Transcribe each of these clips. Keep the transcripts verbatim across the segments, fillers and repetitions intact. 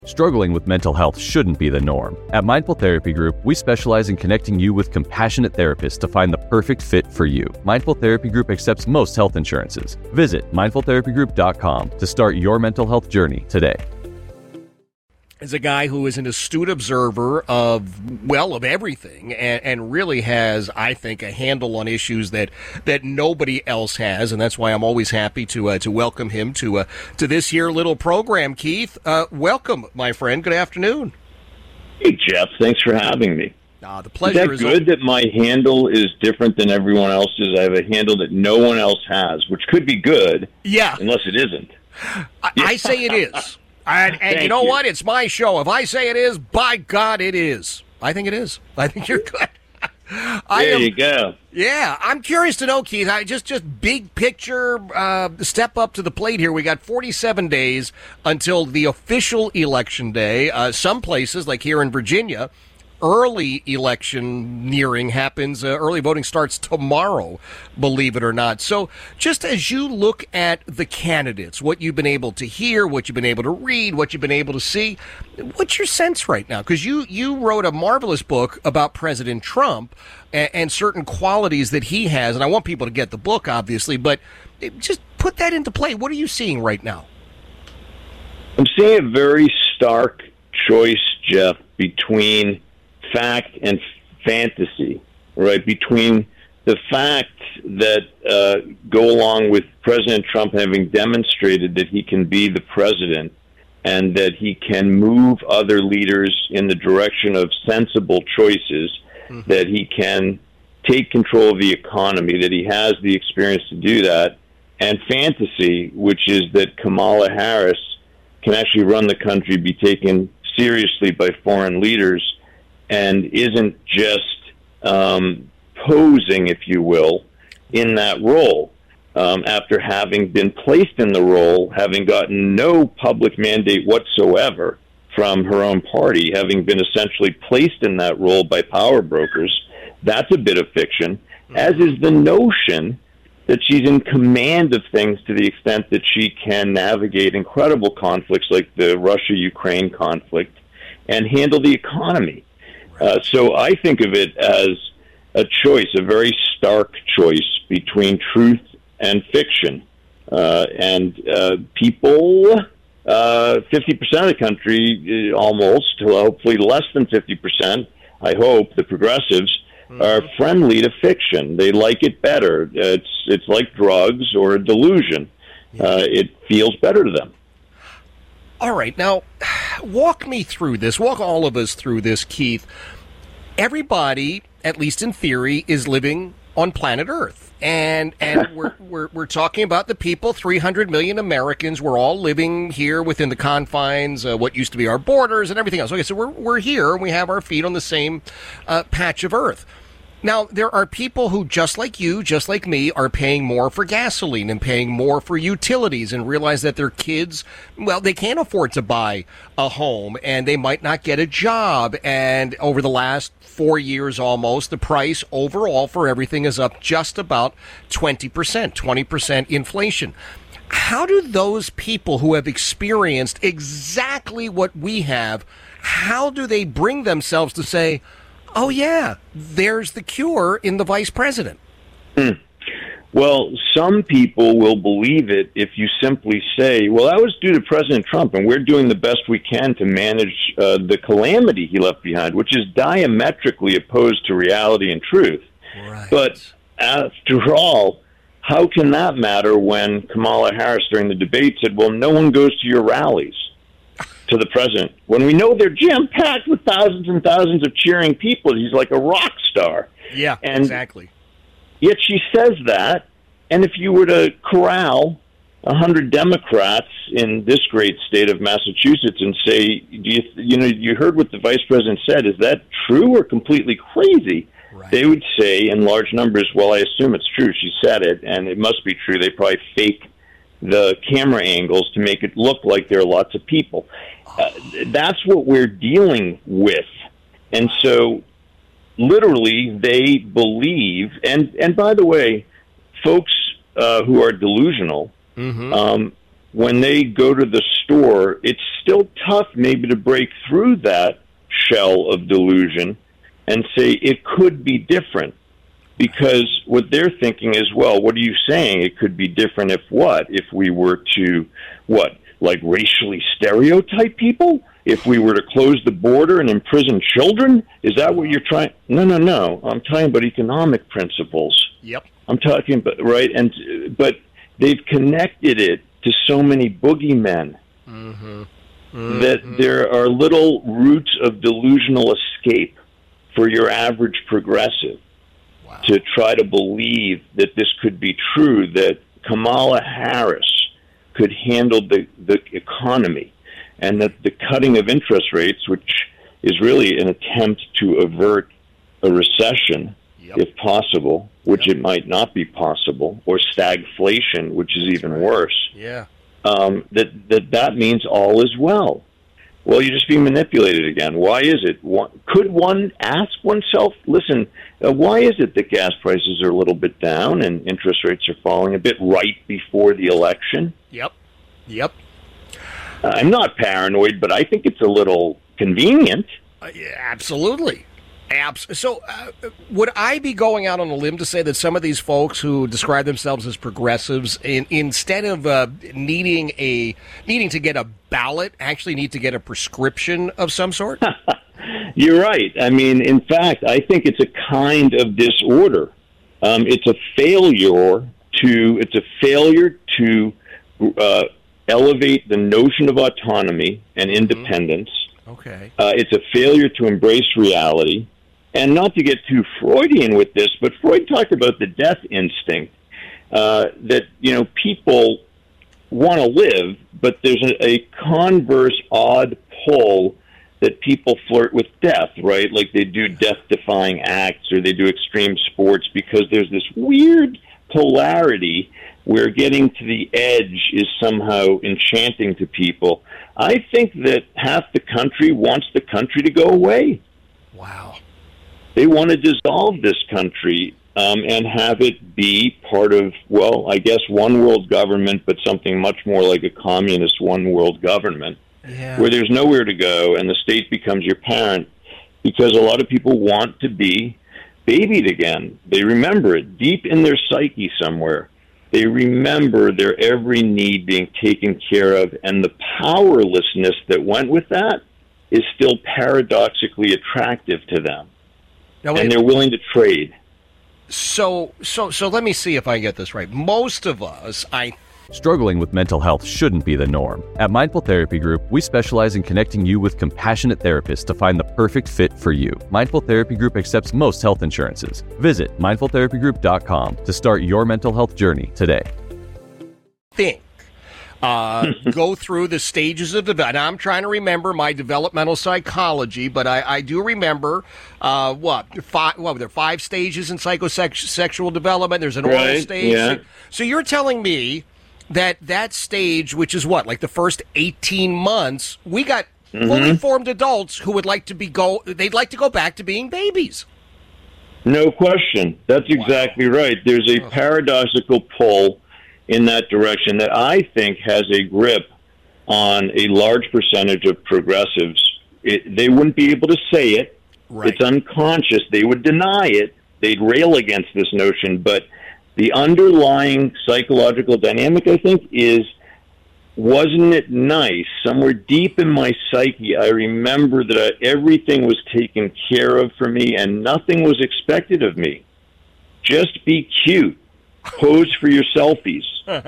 Struggling with mental health shouldn't be the norm. At Mindful Therapy Group, we specialize in connecting you with compassionate therapists to find the perfect fit for you. Mindful Therapy Group accepts most health insurances. Visit mindful therapy group dot com to start your mental health journey today. Is a guy who is an astute observer of, well, of everything, and, and really has, I think, a handle on issues that, that nobody else has, and that's why I'm always happy to uh, to welcome him to uh, to this here little program. Keith, uh, welcome, my friend. Good afternoon. Hey, Jeff. Thanks for having me. Uh, the pleasure is is that good all- that my handle is different than everyone else's? I have a handle that no one else has, which could be good, yeah, unless it isn't. I, I say it is. And, and you know you. what? It's my show. If I say it is, by God, it is. I think it is. I think you're good. I there am, you go. Yeah, I'm curious to know, Keith. I just, just big picture, uh, step up to the plate here. We got forty-seven days until the official election day. Uh, some places, like here in Virginia, early election nearing happens. Uh, early voting starts tomorrow, believe it or not. So just as you look at the candidates, what you've been able to hear, what you've been able to read, what you've been able to see, what's your sense right now? Because you, you wrote a marvelous book about President Trump and, and certain qualities that he has. And I want people to get the book, obviously, but just put that into play. What are you seeing right now? I'm seeing a very stark choice, Jeff, between fact and fantasy, right? Between the fact that uh, go along with President Trump having demonstrated that he can be the president and that he can move other leaders in the direction of sensible choices, mm-hmm. that he can take control of the economy, that he has the experience to do that, and fantasy, which is that Kamala Harris can actually run the country, be taken seriously by foreign leaders, and isn't just um, posing, if you will, in that role. Um, after having been placed in the role, having gotten no public mandate whatsoever from her own party, having been essentially placed in that role by power brokers, that's a bit of fiction, as is the notion that she's in command of things to the extent that she can navigate incredible conflicts like the Russia-Ukraine conflict and handle the economy. Uh, so I think of it as a choice, a very stark choice between truth and fiction. Uh, and uh, people, uh, fifty percent of the country, almost, hopefully less than fifty percent, I hope, the progressives, mm-hmm. are friendly to fiction. They like it better. It's, it's like drugs or a delusion. Yeah. Uh, it feels better to them. All right, now, walk me through this. Walk all of us through this, Keith. Everybody, at least in theory, is living on planet Earth. And and we're, we're we're talking about the people, three hundred million Americans. We're all living here within the confines, uh, what used to be our borders and everything else. Okay, so we're, we're here, and we have our feet on the same uh, patch of Earth. Now, there are people who, just like you, just like me, are paying more for gasoline and paying more for utilities and realize that their kids, well, they can't afford to buy a home and they might not get a job. And over the last four years almost, the price overall for everything is up just about twenty percent, twenty percent inflation. How do those people who have experienced exactly what we have, how do they bring themselves to say, oh, yeah, there's the cure in the vice president? Hmm. Well, some people will believe it if you simply say, well, that was due to President Trump, and we're doing the best we can to manage uh, the calamity he left behind, which is diametrically opposed to reality and truth. Right. But after all, how can that matter when Kamala Harris during the debate said, well, no one goes to your rallies? To the president, when we know they're jam-packed with thousands and thousands of cheering people. He's like a rock star. Yeah, and exactly. Yet she says that, and if you were to corral a hundred Democrats in this great state of Massachusetts and say, do you, you know, you heard what the vice president said, is that true or completely crazy? Right. They would say in large numbers, well, I assume it's true. She said it, and it must be true. They probably fake the camera angles to make it look like there are lots of people. Uh, that's what we're dealing with. And so literally they believe, and, and by the way, folks uh, who are delusional, mm-hmm. um, when they go to the store, it's still tough maybe to break through that shell of delusion and say it could be different. Because what they're thinking is, well, what are you saying? It could be different if what? If we were to, what, like racially stereotype people? If we were to close the border and imprison children? Is that what you're trying? No, no, no. I'm talking about economic principles. Yep. I'm talking about, right? And but they've connected it to so many boogeymen mm-hmm. Mm-hmm. that there are little roots of delusional escape for your average progressive. To try to believe that this could be true, that Kamala Harris could handle the, the economy, and that the cutting of interest rates, which is really an attempt to avert a recession, yep. if possible, which yep. it might not be possible, or stagflation, which is even right. worse, yeah. um, that, that that means all is well. Well, you're just being manipulated again. Why is it? Could one ask oneself, listen, uh, why is it that gas prices are a little bit down and interest rates are falling a bit right before the election? Yep. Yep. Uh, I'm not paranoid, but I think it's a little convenient. Uh, yeah, absolutely. Abs- so uh, would I be going out on a limb to say that some of these folks who describe themselves as progressives, in, instead of uh, needing a needing to get a ballot, actually need to get a prescription of some sort? You're right. I mean, in fact, I think it's a kind of disorder. Um, it's a failure to it's a failure to uh, elevate the notion of autonomy and independence. Mm-hmm. Okay. Uh, it's a failure to embrace reality. And not to get too Freudian with this, but Freud talked about the death instinct, uh, that, you know, people want to live, but there's a, a converse odd pull that people flirt with death, right? Like they do death-defying acts or they do extreme sports because there's this weird polarity where getting to the edge is somehow enchanting to people. I think that half the country wants the country to go away. Wow. They want to dissolve this country um, and have it be part of, well, I guess one world government, but something much more like a communist one world government, yeah. where there's nowhere to go and the state becomes your parent, because a lot of people want to be babied again. They remember it deep in their psyche somewhere. They remember their every need being taken care of, and the powerlessness that went with that is still paradoxically attractive to them. Now, and they're willing to trade. So, so, so let me see if I get this right. Most of us, I... Struggling with mental health shouldn't be the norm. At Mindful Therapy Group, we specialize in connecting you with compassionate therapists to find the perfect fit for you. Mindful Therapy Group accepts most health insurances. Visit mindful therapy group dot com to start your mental health journey today. Think. Uh, go through the stages of development. I'm trying to remember my developmental psychology, but I, I do remember uh, what five. What there are five stages in psychosexual development. There's an right, oral stage. Yeah. So you're telling me that that stage, which is what, like the first eighteen months, we got mm-hmm. fully formed adults who would like to be go. They'd like to go back to being babies. No question. That's exactly wow. right. There's a paradoxical pull in that direction that I think has a grip on a large percentage of progressives. It, they wouldn't be able to say it. Right. It's unconscious. They would deny it. They'd rail against this notion. But the underlying psychological dynamic, I think, is, wasn't it nice? Somewhere deep in my psyche, I remember that I, everything was taken care of for me and nothing was expected of me. Just be cute. Pose for your selfies,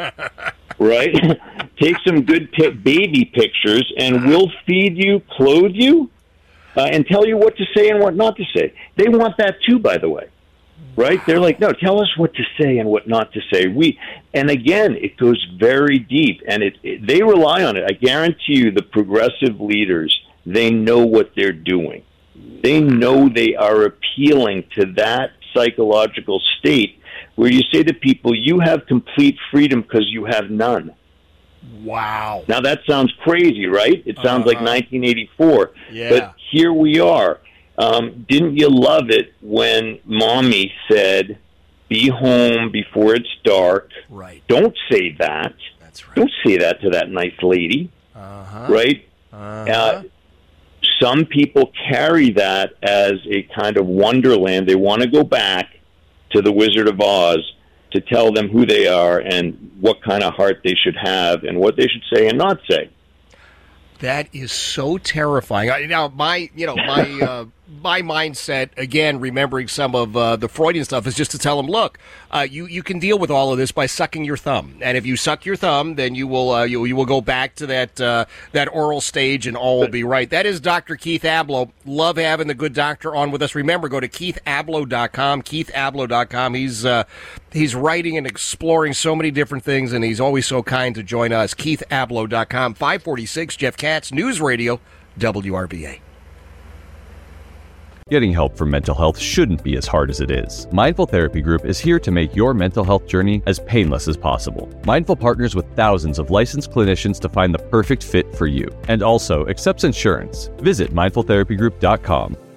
right? Take some good p- baby pictures, and we'll feed you, clothe you, uh, and tell you what to say and what not to say. They want that too, by the way, right? They're like, no, tell us what to say and what not to say. We, and again, it goes very deep, and it, it they rely on it. I guarantee you, the progressive leaders, they know what they're doing. They know they are appealing to that psychological state where you say to people, you have complete freedom because you have none. Wow. Now, that sounds crazy, right? It sounds uh-huh. like nineteen eighty-four. Yeah. But here we are. Um, didn't you love it when Mommy said, be home before it's dark? Right. Don't say that. That's right. Don't say that to that nice lady, uh-huh. right? Uh-huh. Uh, some people carry that as a kind of wonderland. They want to go back to the Wizard of Oz to tell them who they are and what kind of heart they should have and what they should say and not say. That is so terrifying. I, now, my, you know, my, uh, my mindset, again, remembering some of uh, the Freudian stuff, is just to tell them, look, uh, you, you can deal with all of this by sucking your thumb. And if you suck your thumb, then you will uh, you, you will go back to that uh, that oral stage and all will be right. That is Doctor Keith Ablow. Love having the good doctor on with us. Remember, go to keith ablow dot com, keith ablow dot com. He's, uh, he's writing and exploring so many different things, and he's always so kind to join us. keith ablow dot com, five forty-six, Jeff Katz, News Radio, W R B A. Getting help for mental health shouldn't be as hard as it is. Mindful Therapy Group is here to make your mental health journey as painless as possible. Mindful partners with thousands of licensed clinicians to find the perfect fit for you, and also accepts insurance. Visit mindful therapy group dot com.